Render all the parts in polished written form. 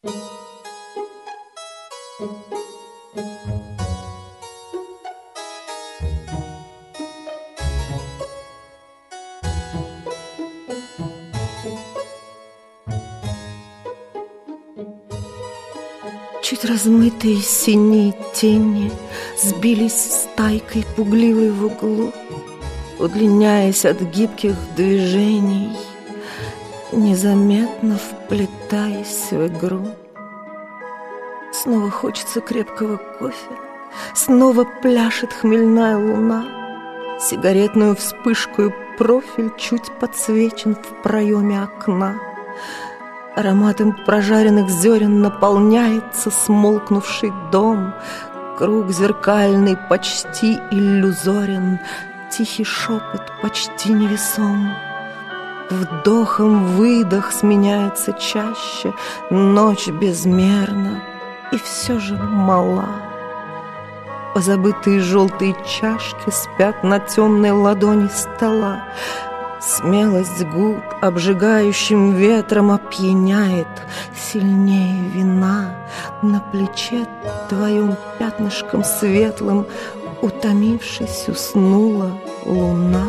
Чуть размытые синие тени сбились стайкой пугливой в углу, удлиняясь от гибких движений, незаметно вплетаясь в игру. Снова хочется крепкого кофе, снова пляшет хмельная луна. Сигаретную вспышкою профиль чуть подсвечен в проеме окна. Ароматом прожаренных зерен наполняется смолкнувший дом. Круг зеркальный почти иллюзорен, тихий шепот почти невесом. Вдохом выдох сменяется чаще, ночь безмерна и все же мала. Позабытые желтые чашки спят на темной ладони стола. Смелость губ обжигающим ветром опьяняет. Сильнее вина на плече твоем пятнышком светлым, утомившись, уснула луна.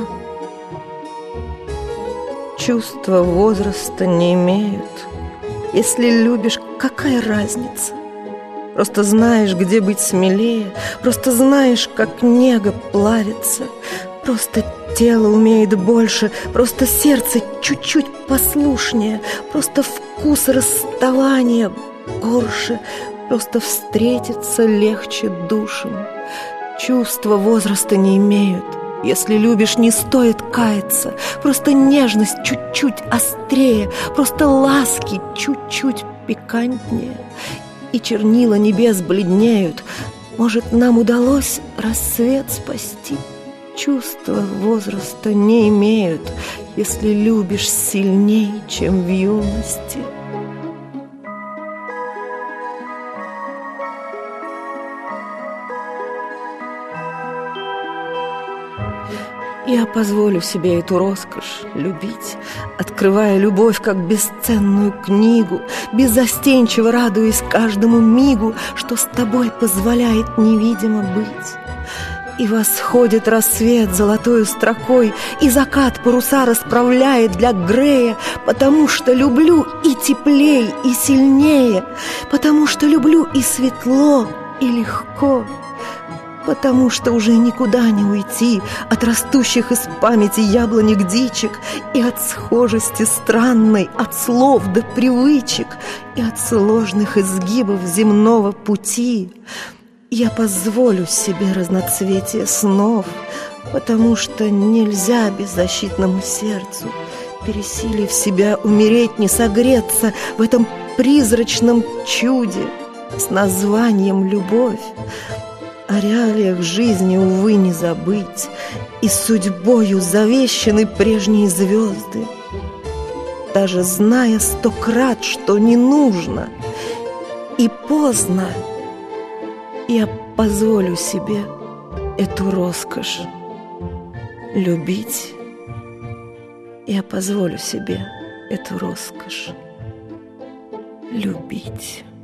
Чувства возраста не имеют. Если любишь, какая разница? Просто знаешь, где быть смелее, просто знаешь, как нега плавится. Просто тело умеет больше, просто сердце чуть-чуть послушнее, просто вкус расставания горше, просто встретиться легче душам. Чувства возраста не имеют. Если любишь, не стоит каяться. Просто нежность чуть-чуть острее, просто ласки чуть-чуть пикантнее. И чернила небес бледнеют. Может, нам удалось рассвет спасти? Чувства возраста не имеют, если любишь сильнее, чем в юности. Я позволю себе эту роскошь любить, открывая любовь как бесценную книгу, беззастенчиво радуясь каждому мигу, что с тобой позволяет невидимо быть. И восходит рассвет золотою строкой, и закат паруса расправляет для Грея, потому что люблю и теплей, и сильнее, потому что люблю и светло, и легко, потому что уже никуда не уйти от растущих из памяти яблонек дичек и от схожести странной, от слов до привычек и от сложных изгибов земного пути. Я позволю себе разноцветие снов, потому что нельзя беззащитному сердцу, пересилив себя, умереть, не согреться в этом призрачном чуде с названием «любовь». О реалиях жизни, увы, не забыть, и судьбою завещаны прежние звезды. Даже зная 100 крат, что не нужно и поздно, я позволю себе эту роскошь любить. Я позволю себе эту роскошь любить.